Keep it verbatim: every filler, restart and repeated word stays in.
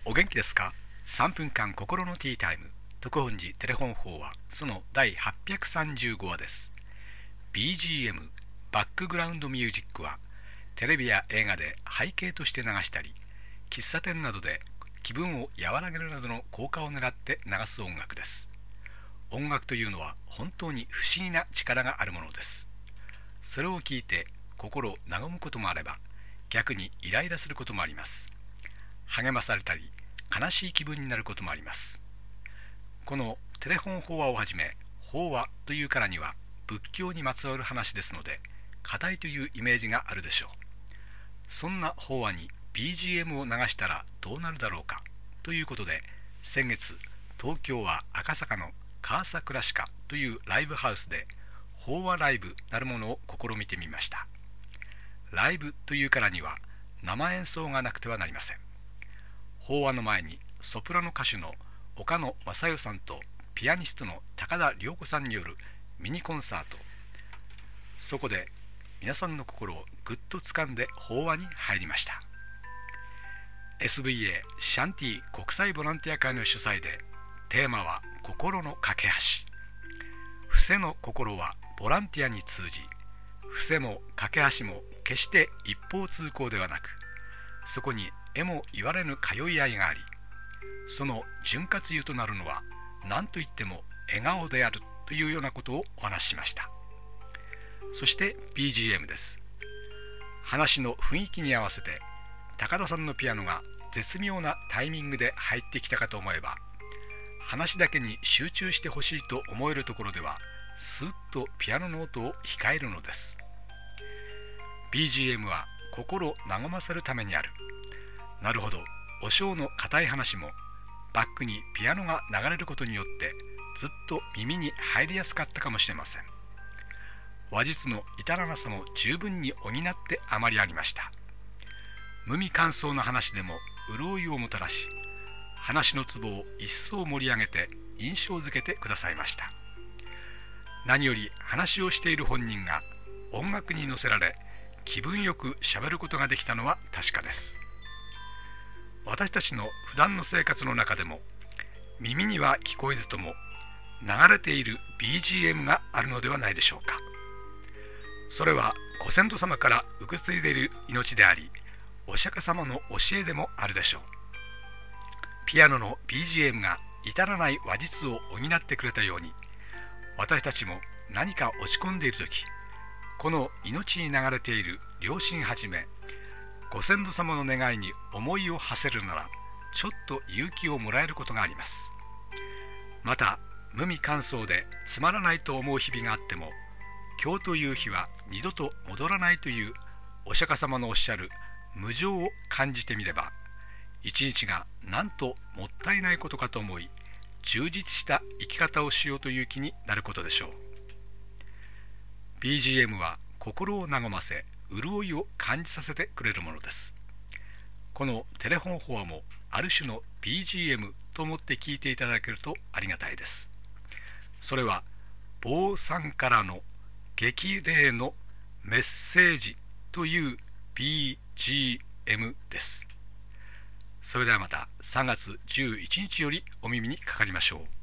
お元気ですか？ さん 分間心のティータイム特本寺テレフォン法話、そのだいはっぴゃくさんじゅうごわです。 ビージーエム バックグラウンドミュージックはテレビや映画で背景として流したり、喫茶店などで気分を和らげるなどの効果を狙って流す音楽です。音楽というのは本当に不思議な力があるものです。それを聞いて心和むこともあれば、逆にイライラすることもあります。励まされたり悲しい気分になることもあります。このテレフォン法話をはじめ、法話というからには仏教にまつわる話ですので、課題というイメージがあるでしょう。そんな法話に ビージーエム を流したらどうなるだろうかということで、先月東京は赤坂のカーサクラシカというライブハウスで法話ライブなるものを試みてみました。ライブというからには生演奏がなくてはなりません。法話の前にソプラノ歌手の岡野正代さんとピアニストの高田涼子さんによるミニコンサート。そこで皆さんの心をぐっと掴んで法話に入りました。 エスブイエー シャンティ国際ボランティア会の主催で、テーマは心の架け橋。伏せの心はボランティアに通じ、伏せも架け橋も決して一方通行ではなく、そこにえも言われぬ通い合いがあり、その潤滑油となるのは何といっても笑顔であるというようなことをお話ししました。そして ビージーエム です。話の雰囲気に合わせて高田さんのピアノが絶妙なタイミングで入ってきたかと思えば、話だけに集中してほしいと思えるところではスーッとピアノの音を控えるのです。 ビージーエム は心和ませるためにある。なるほど、お正の固い話もバックにピアノが流れることによってずっと耳に入りやすかったかもしれません。話術の至らなさも十分に補ってあまりありました。無味乾燥な話でも潤いをもたらし、話のツボを一層盛り上げて印象づけてくださいました。何より話をしている本人が音楽に乗せられ、気分よくしゃべることができたのは確かです。私たちの普段の生活の中でも、耳には聞こえずとも流れている ビージーエム があるのではないでしょうか。それはご先祖様から受け継いでいる命であり、お釈迦様の教えでもあるでしょう。ピアノの ビージーエム が至らない話術を補ってくれたように、私たちも何か落ち込んでいるとき、この命に流れている良心はじめご先祖様の願いに思いを馳せるなら、ちょっと勇気をもらえることがあります。また無味乾燥でつまらないと思う日々があっても、今日という日は二度と戻らないというお釈迦様のおっしゃる無常を感じてみれば、一日がなんともったいないことかと思い、充実した生き方をしようという気になることでしょう。 ビージーエム は心を和ませ、潤いを感じさせてくれるものです。このテレフォン法話もある種の ビージーエム と思って聞いていただけるとありがたいです。それは坊さんからの激励のメッセージという ビージーエム です。それではまたさんがつじゅういちにちよりお耳にかかりましょう。